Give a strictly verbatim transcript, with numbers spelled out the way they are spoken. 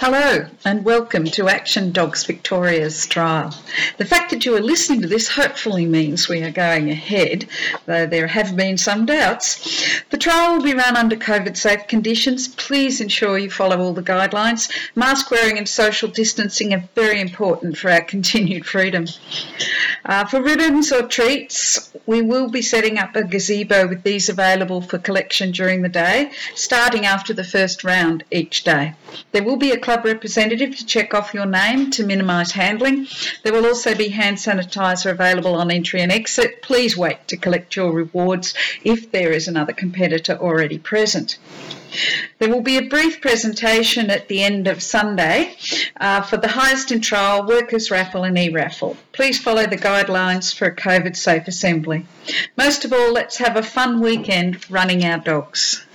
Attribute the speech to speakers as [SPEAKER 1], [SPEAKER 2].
[SPEAKER 1] Hello and welcome to Action Dogs Victoria's trial. The fact that you are listening to this hopefully means we are going ahead, though there have been some doubts. The trial will be run under COVID-safe conditions. Please ensure you follow all the guidelines. Mask wearing and social distancing are very important for our continued freedom. Uh, for ribbons or treats, we will be setting up a gazebo with these available for collection during the day, starting after the first round each day. There will be a club representative to check off your name to minimise handling. There will also be hand sanitizer available on entry and exit. Please wait to collect your rewards if there is another competitor already present. There will be a brief presentation at the end of Sunday uh, for the highest in trial, workers raffle and e-raffle. Please follow the guidelines for a COVID-safe assembly. Most of all, let's have a fun weekend running our dogs.